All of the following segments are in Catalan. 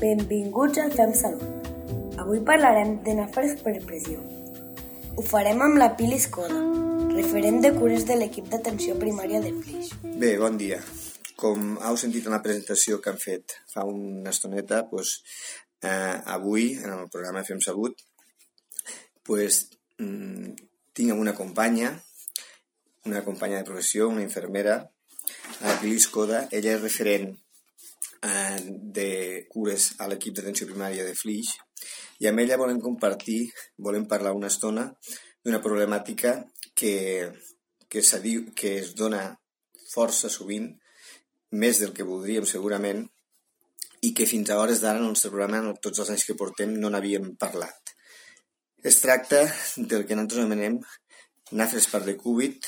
Benvinguts al Fem Salut. Avui parlarem de nafres per pressió. Ho farem amb la Pili Escoda, referent de cures de l'equip d'atenció primària de Flix. Bé, bon dia. Com heu sentit en la presentació que han fet fa una estoneta, avui, en el programa Fem Salut, tinc una companya de professió, una infermera, la Pili Escoda. Ella és referent de cures a l'equip d'atenció primària de Flix, i amb ella volem parlar una estona d'una problemàtica que es dona força sovint, més del que voldríem segurament, i que fins a hores d'ara en el nostre programa, en tots els anys que portem, no n'havíem parlat. Es tracta del que nosaltres anomenem nafres per decúbit,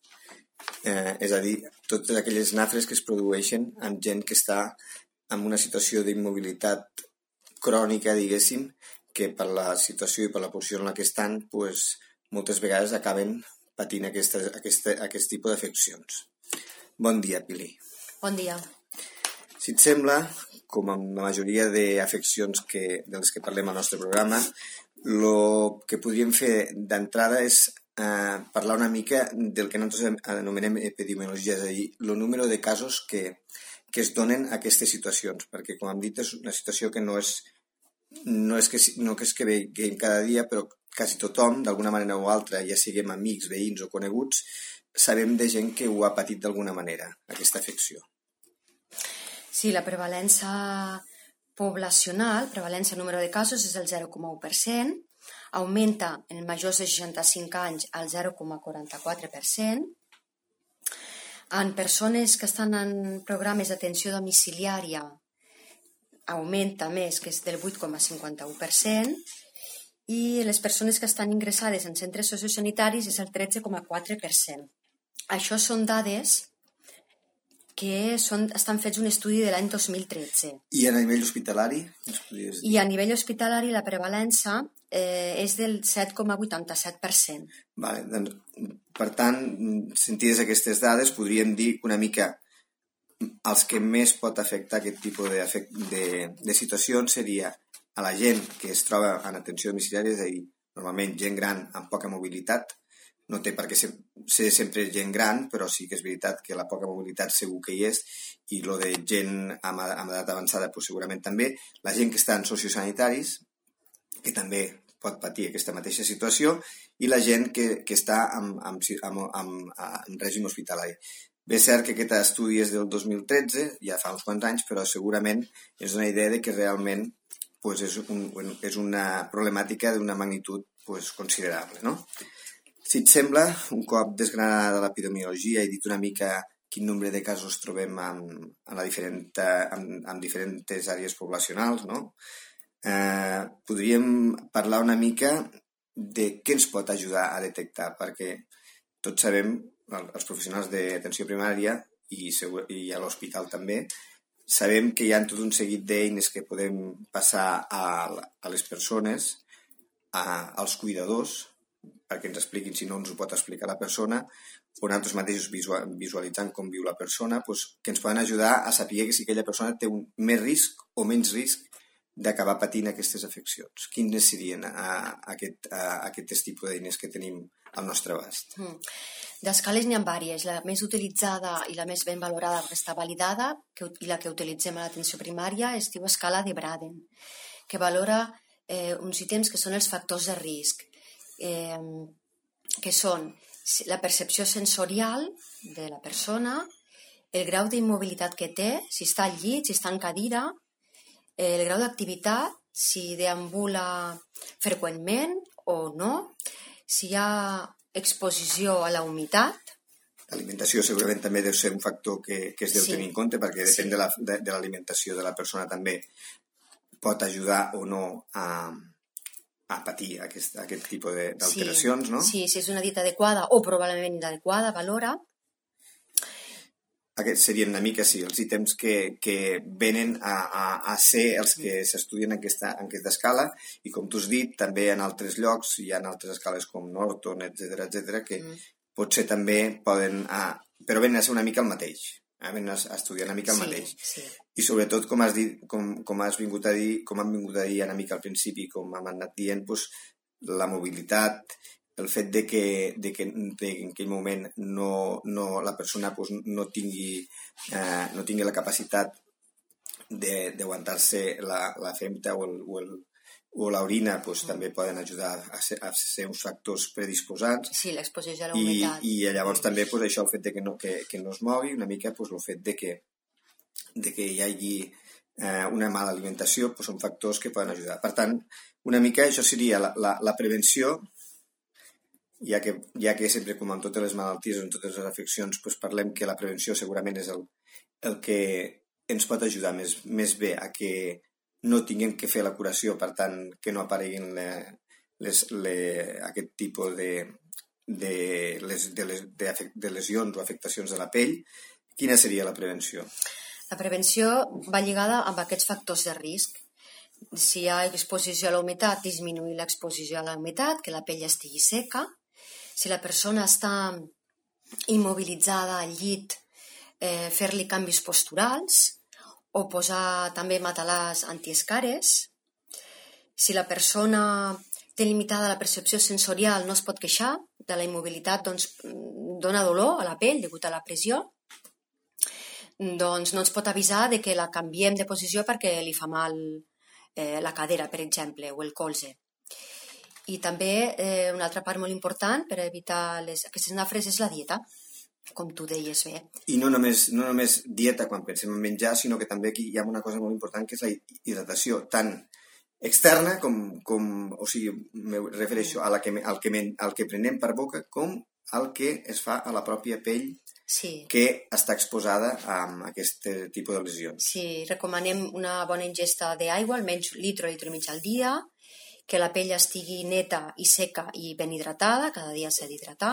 és a dir, totes aquelles nafres que es produeixen amb gent que està en una situació d'immobilitat crònica, diguéssim, que per la situació i per la posició en la que estan, moltes vegades acaben patint aquest tipus d'afeccions. Bon dia, Pili. Bon dia. Si et sembla, com amb la majoria d'afeccions de les que parlem al nostre programa, el que podríem fer d'entrada és parlar una mica del que nosaltres anomenem epidemiologia, és a dir, el número de casos que es donen a aquestes situacions, perquè, com hem dit, és una situació que no és que veiem cada dia, però quasi tothom, d'alguna manera o altra, ja siguem amics, veïns o coneguts, sabem de gent que ho ha patit d'alguna manera, aquesta afecció. Sí, la prevalença poblacional, prevalença número de casos, és el 0,1%, augmenta en majors de 65 anys al 0,44%, en persones que estan en programes d'atenció domiciliària augmenta més, que és del 8,51%, i les persones que estan ingressades en centres sociosanitaris és el 13,4%. Això són dades que estan fets un estudi de l'any 2013. I a nivell hospitalari? I a nivell hospitalari la prevalença és del 7,87%. Vale, doncs, per tant, sentides aquestes dades, podríem dir una mica els que més pot afectar aquest tipus de situacions seria a la gent que es troba en atenció domiciliària, és a dir, normalment gent gran amb poca mobilitat. No té per què ser sempre gent gran, però sí que és veritat que la poca mobilitat segur que hi és, i el de gent amb edat avançada segurament també. La gent que està en sociosanitaris, que també pot patir aquesta mateixa situació, i la gent que està en règim hospitalari. Bé, és cert que aquest estudi és del 2013, ja fa uns quants anys, però segurament és una idea de que realment és una problemàtica d'una magnitud considerable, no? Si et sembla, un cop desgranada l'epidemiologia i dit una mica quin nombre de casos trobem en diferents àrees poblacionals, no? Podríem parlar una mica de què ens pot ajudar a detectar, perquè tots sabem, els professionals d'atenció primària i a l'hospital també, sabem que hi ha tot un seguit d'eines que podem passar a les persones, als cuidadors, perquè ens expliquin, si no ens ho pot explicar la persona, o nosaltres mateixos visualitzant com viu la persona, que ens poden ajudar a saber que si aquella persona té més risc o menys risc d'acabar patint aquestes afeccions. Quines serien aquests tipus d'eines que tenim al nostre abast? D'escales n'hi ha diverses. La més utilitzada i la més ben valorada, que està validada, i la que utilitzem a l'atenció primària, es diu escala de Braden, que valora uns ítems que són els factors de risc, que són la percepció sensorial de la persona, el grau d'immobilitat que té, si està al llit, si està en cadira, el grau d'activitat, si deambula freqüentment o no, si hi ha exposició a la humitat. L'alimentació segurament també deu ser un factor que es deu tenir en compte, perquè depèn de l'alimentació de la persona també pot ajudar o no a patir aquest tipus d'alteracions, no? Sí, si és una dieta adequada o probablement inadequada, valora. Aquests serien una mica, els ítems que venen a ser els que s'estudien en aquesta escala, i com tu has dit, també en altres llocs hi ha altres escales com Norton, etc., que potser també poden, però venen a ser una mica el mateix. a estudiar una mica el mateix. Sí. I sobretot, com has dit, com han vingut a dir una mica al principi, com hem anat dient, doncs, la mobilitat, el fet de que en aquell moment la persona doncs, no tingui la capacitat d'aguantar-se la femta o l'orina, doncs, també poden ajudar a ser uns factors predisposats. Sí, l'exposició a la humitat. I llavors també doncs, això, el fet de que no es mogui, una mica doncs, el fet de que hi hagi una mala alimentació, doncs, són factors que poden ajudar. Per tant, una mica això seria la prevenció, ja que sempre, com en totes les malalties o en totes les afeccions, doncs parlem que la prevenció segurament és el que ens pot ajudar més bé a que no tinguem que fer la curació, per tant, que no apareguin aquest tipus de lesions o afectacions de la pell. Quina seria la prevenció? La prevenció va lligada amb aquests factors de risc. Si hi ha exposició a la humitat, disminuir l'exposició a la humitat, que la pell estigui seca. Si la persona està immobilitzada al llit, fer-li canvis posturals o posar també matalàs antiescares. Si la persona té limitada la percepció sensorial, no es pot queixar de la immobilitat, doncs dona dolor a la pell degut a la pressió, doncs no ens pot avisar de que la canviem de posició perquè li fa mal la cadera, per exemple, o el colze. I també una altra part molt important per evitar aquestes nafres és la dieta, com tu deies bé. I no només dieta quan pensem en menjar, sinó que també aquí hi ha una cosa molt important que és la hidratació, tant externa o sigui, me refereixo al que prenem per boca com al que es fa a la pròpia pell que està exposada a aquest tipus de lesions. Sí, recomanem una bona ingesta d'aigua, almenys litro i mig al dia, que la pell estigui neta i seca i ben hidratada, cada dia s'ha d'hidratar,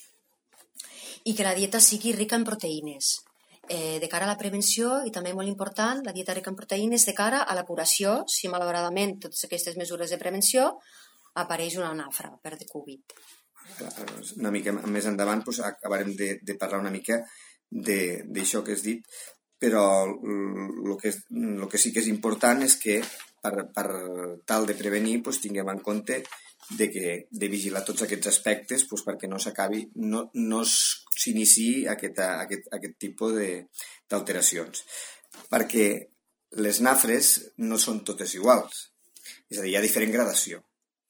i que la dieta sigui rica en proteïnes. De cara a la prevenció, i també molt important, la dieta rica en proteïnes de cara a la curació, si malauradament totes aquestes mesures de prevenció apareix una nafra per decúbit. Una mica més endavant doncs, acabarem de parlar una mica d'això que has dit, però el que sí que és important és que per tal de prevenir doncs, tinguem en compte de vigilar tots aquests aspectes doncs, perquè no s'acabi, no s'iniciï aquest tipus d'alteracions. Perquè les nafres no són totes iguals, és a dir, hi ha diferent gradació.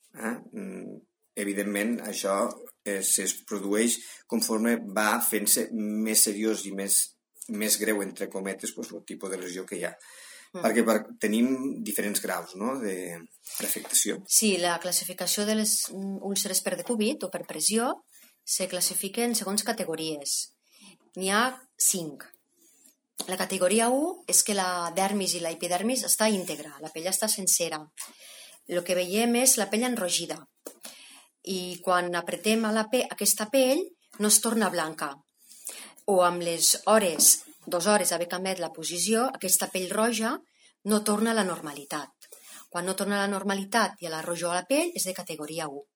Evidentment, això es produeix conforme va fent-se més seriós i més greu, entre cometes, doncs, el tipus de lesió que hi ha. Perquè tenim diferents graus, no?, d'afectació. Sí, la classificació de les úlceres per decúbit o per pressió se classifiquen segons categories. N'hi ha 5. La categoria 1 és que la dermis i la epidermis està íntegra, la pell està sencera. El que veiem és la pell enrogida. I quan apretem aquesta pell no es torna blanca. O amb les 2 hores d'haver canviat la posició, aquesta pell roja no torna a la normalitat. Quan no torna a la normalitat i a la rojor a la pell és de categoria 1.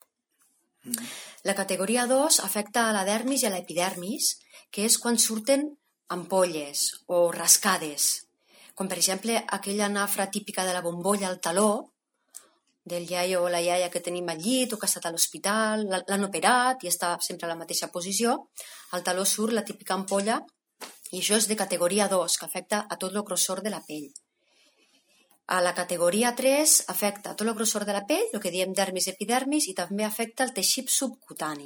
La categoria 2 afecta a la dermis i a l'epidermis, que és quan surten ampolles o rascades, com per exemple aquella nafra típica de la bombolla al taló, del iaio o la iaia que tenim al llit o que ha estat a l'hospital, l'han operat i està sempre a la mateixa posició, al taló surt la típica ampolla i això és de categoria 2, que afecta a tot el grossor de la pell. A la categoria 3 afecta tot el grossor de la pell, el que diem dermis i epidermis, i també afecta el teixit subcutani.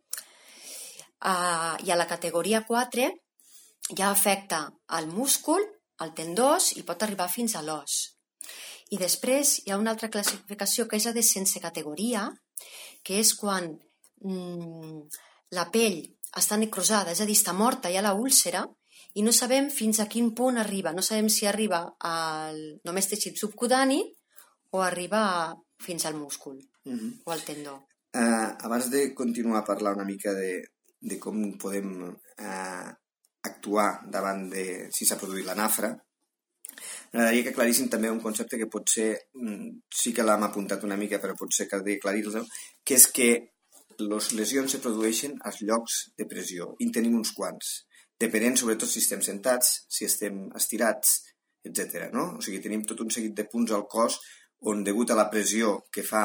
I a la categoria 4 ja afecta el múscul, el tendós i pot arribar fins a l'os. I després hi ha una altra classificació que és la de sense categoria, que és quan la pell està necrosada, és a dir, està morta ja la úlcera, i no sabem fins a quin punt arriba. No sabem si arriba al només teixit subcutani o arriba fins al múscul o al tendó. Abans de continuar a parlar una mica de com podem actuar davant de si s'ha produït la nafra, m'agradaria que aclarissin també un concepte que potser sí que l'hem apuntat una mica, però potser caldria aclarir-lo, que és que les lesions se produeixen als llocs de pressió, i en tenim uns quants. depenent sobretot si estem sentats, si estem estirats, etc. No? O sigui, tenim tot un seguit de punts al cos on, degut a la pressió que fa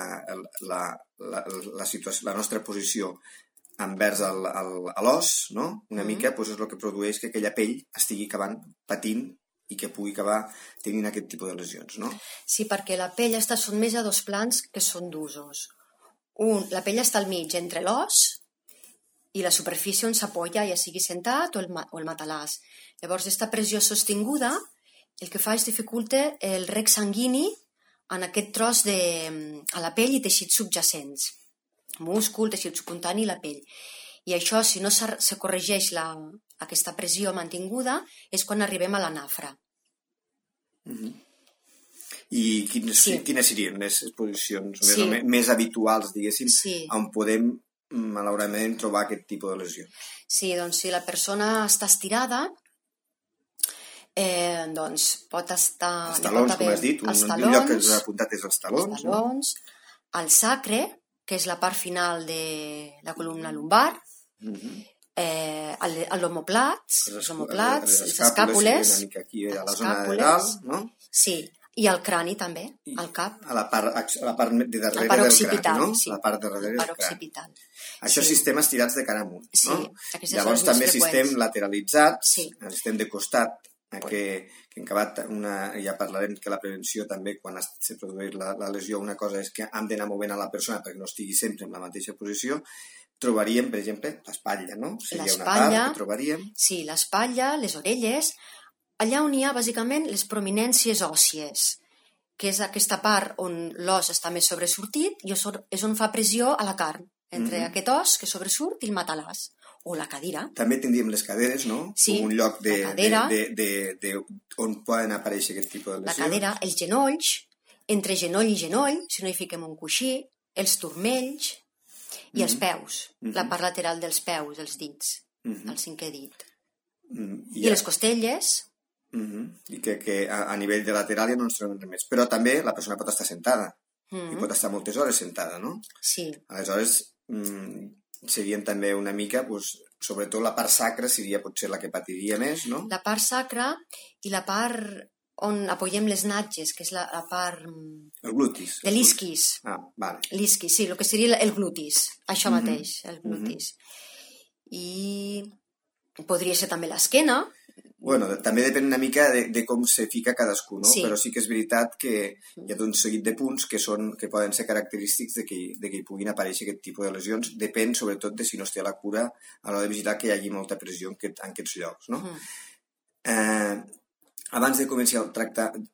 la nostra posició envers l'os, no? Una mica és el que produeix que aquella pell estigui acabant patint i que pugui acabar tenint aquest tipus de lesions, no? Sí, perquè la pell està sotmesa a dos plans que són d'usos. La pell està al mig entre l'os i la superfície on s'apoya, ja sigui sentat o el matalàs. Llavors, aquesta pressió sostinguda el que fa és dificulta el rec sanguini en aquest tros a la pell i teixits subjacents. Múscul, teixit subcutani i la pell. I això, si no se corregeix aquesta pressió mantinguda, és quan arribem a la nafra. I quines serien les posicions més habituals, diguéssim, on podem, malauradament, trobar aquest tipus de lesió? Sí, doncs si la persona està estirada, doncs pot estar... Els talons, com has dit, un lloc que ens ha apuntat és els talons. Els talons, el sacre, que és la part final de la columna lumbar, l'omoplats, les escàpules, una mica aquí a la zona de dalt, no? Sí, i el crani també, el cap. A la part de darrere del crani, no? Sí, la part de darrere del occipital. Això sí. Estem estirats de cara amunt, no? Sí, llavors també si estem lateralitzats, estem de costat, que en acabat ja parlarem que la prevenció també, quan se produeix la lesió, una cosa és que hem d'anar movent a la persona perquè no estigui sempre en la mateixa posició. Trobaríem, per exemple, l'espatlla, no? Seria una part que trobaríem. Sí, l'espatlla, les orelles, allà on hi ha bàsicament les prominències òssies, que és aquesta part on l'os està més sobresortit i és on fa pressió a la carn, entre aquest os que sobresurt i el matalàs. O la cadira. També tindríem les caderes, no? Sí, un lloc on poden aparèixer aquest tipus de lesió. La cadera, els genolls, entre genoll i genoll, si no hi fiquem un coixí, els turmells i els peus, la part lateral dels peus, els dits, el cinquè dit. I les costelles. I que a nivell de lateral ja no ens trobem res més. Però també la persona pot estar sentada i pot estar moltes hores sentada, no? Sí. Aleshores, serien també una mica, sobretot la part sacra seria potser la que patiria més, no? La part sacra i la part on apoyem les natges, que és la part... El glutis. De l'isquis. Vale. L'isquis, sí, el que seria el glutis, això mateix, el glutis. I podria ser també l'esquena. Bueno, també depèn una mica de com se fica cadascú, no? Sí. Però sí que és veritat que hi ha un seguit de punts que poden ser característics de que hi puguin aparèixer aquest tipus de lesions. Depèn, sobretot, de si no es té la cura a l'hora de vigilar que hi hagi molta pressió en aquests llocs, no? Abans de començar el tractament,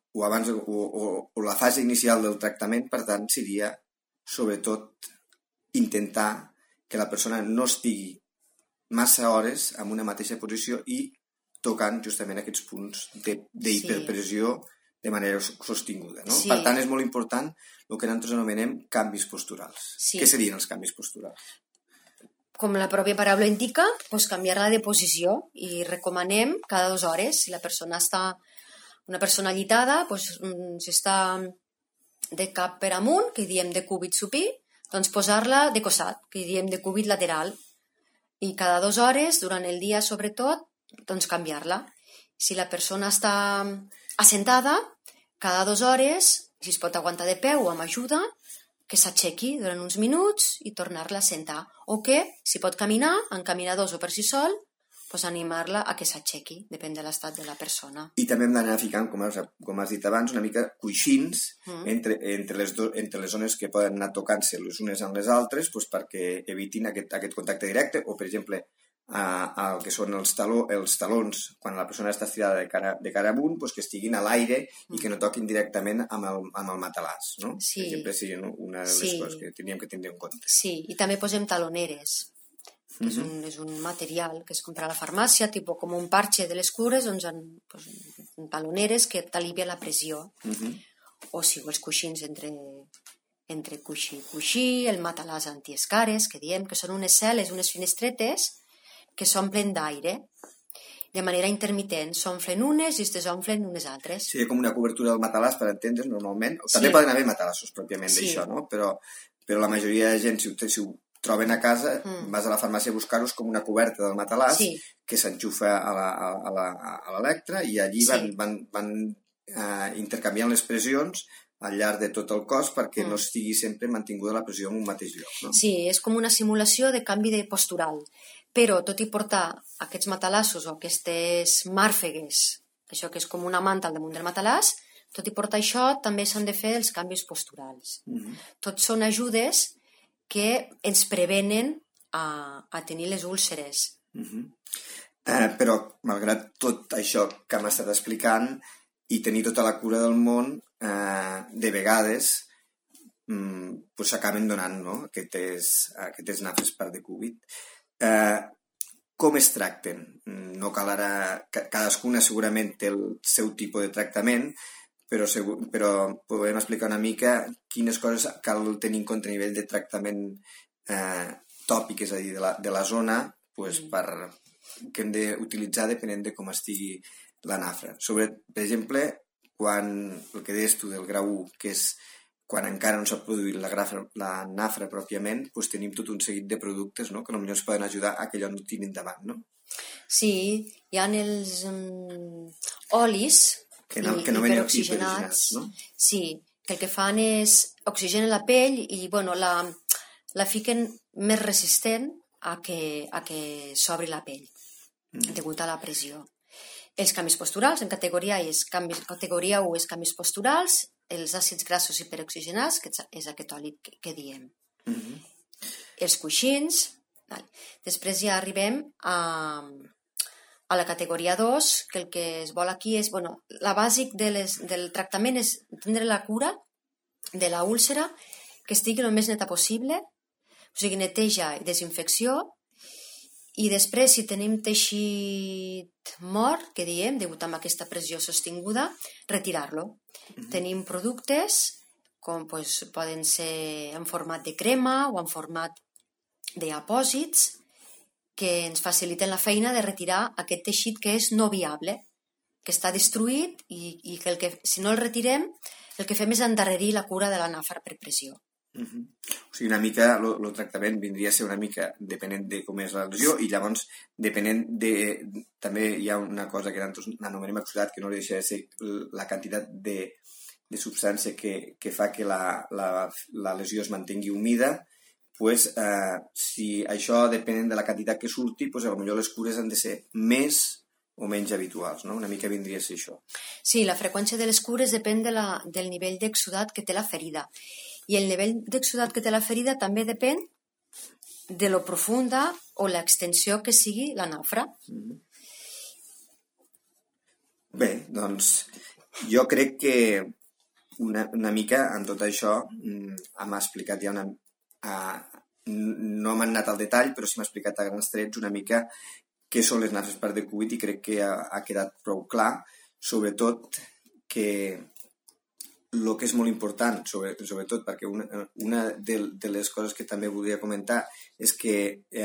o la fase inicial del tractament, per tant, seria, sobretot, intentar que la persona no estigui massa hores en una mateixa posició i tocant justament aquests punts d'hiperpressió de manera sostinguda, no? Sí. Per tant, és molt important el que nosaltres anomenem canvis posturals. Sí. Què serien els canvis posturals? Com la pròpia paraula indica, canviar-la de posició i recomanem cada 2 hores. Si la persona una persona llitada, si està de cap per amunt, que diem de cúbit supí, doncs posar-la de costat, que diem de cúbit lateral. I cada 2 hores, durant el dia sobretot, doncs canviar-la. Si la persona està assentada, cada 2 hores, si es pot aguantar de peu o amb ajuda, que s'aixequi durant uns minuts i tornar-la a sentar. O que, si pot caminar, en caminadors o per si sol, animar-la a que s'aixequi, depèn de l'estat de la persona. I també hem d'anar ficant, com has dit abans, una mica coixins entre les zones que poden anar tocant-se les unes amb les altres perquè evitin aquest contacte directe, o, per exemple, el que són els talons, quan la persona està estirada de cara amunt, que estiguin a l'aire i que no toquin directament amb el matalàs, no? Sí. Per exemple, seria una de les coses que teníem que tindre en compte. Sí, i també posem taloneres, que és un material que es compra a la farmàcia, tipus com un parche de les cures, taloneres que t'alivia la pressió. O els coixins entre coixí i coixí, el matalàs antiescares, que diem que són unes cel·les, unes finestretes que s'omplen d'aire. De manera intermitent, s'omflen unes i es desomplen unes altres. Seria com una cobertura del matalàs, per entendre's, normalment. També poden haver matalassos, pròpiament, d'això, no? Però la majoria de gent, si ho troben a casa, vas a la farmàcia a buscar-los com una coberta del matalàs que s'enxufa a l'electre i allí van intercanviant les pressions al llarg de tot el cos perquè no estigui sempre mantinguda la pressió en un mateix lloc. No? Sí, és com una simulació de canvi de postural, però tot i portar aquests matalassos o aquestes màrfegues, això que és com una manta al damunt del matalàs, tot i portar això també s'han de fer els canvis posturals. Tots són ajudes que ens prevenen a tenir les úlceres. Però, malgrat tot això que hem estat explicant i tenir tota la cura del món, de vegades s'acaben donant aquestes nafres per decúbit. Com es tracten? No cal ara... Cadascuna segurament té el seu tipus de tractament, però podem explicar una mica quines coses cal tenir en compte a nivell de tractament tòpic, és a dir, de la zona, que hem d'utilitzar depenent de com estigui la nafra. Per exemple, el que deies tu del grau 1, que és quan encara no s'ha produït la nafra pròpiament, tenim tot un seguit de productes que potser ens poden ajudar a que allò no tiri endavant, no? Sí, hi ha els olis que no hiperoxigenats, no? Sí, que el que fan és oxigenen la pell i la fiquen més resistent a que s'obri la pell degut a la pressió. Els canvis posturals, en categoria 1 és canvis posturals, els àcids grassos hiperoxigenats, que és aquest oli que diem. Els coixins. Després ja arribem a la categoria 2, que el que es vol aquí és... La bàsic del tractament és tindre la cura de la úlcera que estigui el més neta possible, o sigui, neteja i desinfecció, i després, si tenim teixit mort, que diem, degut a aquesta pressió sostinguda, retirar-lo. Tenim productes com poden ser en format de crema o en format d'apòsits que ens faciliten la feina de retirar aquest teixit que és no viable, que està destruït i que si no el retirem, el que fem és endarrerir la cura de la nafra per pressió. O sigui, una mica el tractament vindria a ser una mica depenent de com és la lesió i llavors depenent de... També hi ha una cosa que anomenem exudat, que no deixa de ser la quantitat de substància que fa que la lesió es mantingui humida. Si això depèn de la quantitat que surti, potser les cures han de ser més o menys habituals, no? Una mica vindria a ser això. Sí, la freqüència de les cures depèn del nivell d'exudat que té la ferida. I el nivell d'exudat que té la ferida també depèn de lo profunda o l'extensió que sigui la nafra. Bé, doncs jo crec que una mica en tot això m'ha explicat ja no m'han anat al detall, però sí m'ha explicat a grans trets una mica què són les nafres per decúbit i crec que ha quedat prou clar, sobretot que el que és molt important, sobretot perquè una de les coses que també voldria comentar és que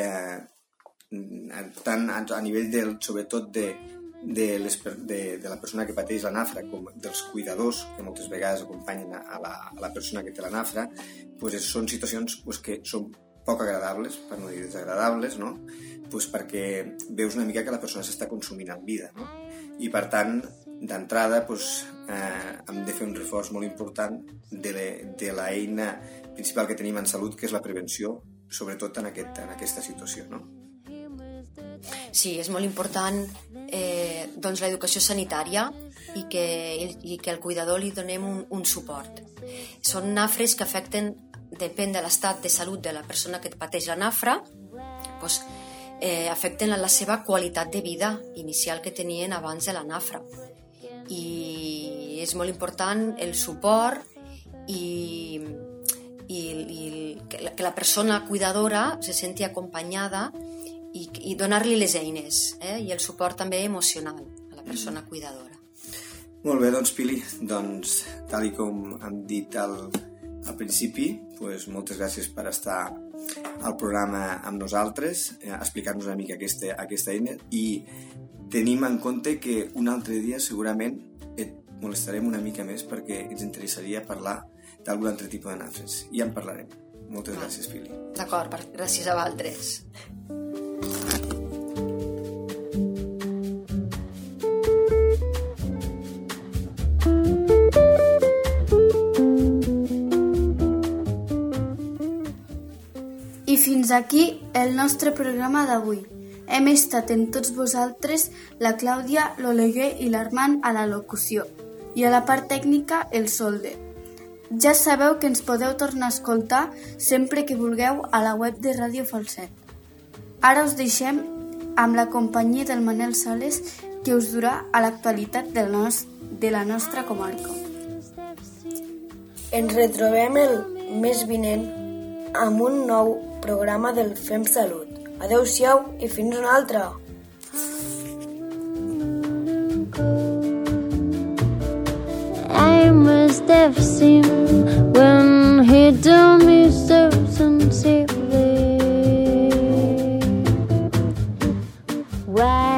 tant a nivell sobretot de la persona que pateix la nafra com dels cuidadors que moltes vegades acompanyen a la persona que té la nafra, són situacions que són poc agradables, per no dir desagradables, no? Perquè veus una mica que la persona s'està consumint en vida, no? I per tant, d'entrada hem de fer un reforç molt important de l'eina principal que tenim en salut, que és la prevenció, sobretot en aquesta situació, no? Sí, és molt important l'educació sanitària i que al cuidador li donem un suport. Són nafres que afecten, depèn de l'estat de salut de la persona que pateix la nafra, afecten la seva qualitat de vida inicial que tenien abans de la nafra. I és molt important el suport i que la persona cuidadora se senti acompanyada i donar-li les eines i el suport també emocional a la persona cuidadora. Molt bé, doncs Pili, tal com hem dit al principi, moltes gràcies per estar al programa amb nosaltres, explicar-nos una mica aquesta eina i tenim en compte que un altre dia segurament et molestarem una mica més perquè ens interessaria parlar d'algun altre tipus de nafres i ja en parlarem. Moltes gràcies, Pili. D'acord, gràcies a vosaltres. I fins aquí el nostre programa d'avui. Hem estat amb tots vosaltres la Clàudia, l'Oleguer i l'Armand a la locució i a la part tècnica el Solde. Ja sabeu que ens podeu tornar a escoltar sempre que vulgueu a la web de Ràdio Falset. Ara us deixem amb la companyia del Manel Sales que us durà a l'actualitat de la nostra comarca. Ens retrobem el mes vinent amb un nou programa del Fem Salut. Adeu-siau i fins una altra! I must have seen when he told me so sincerely. Why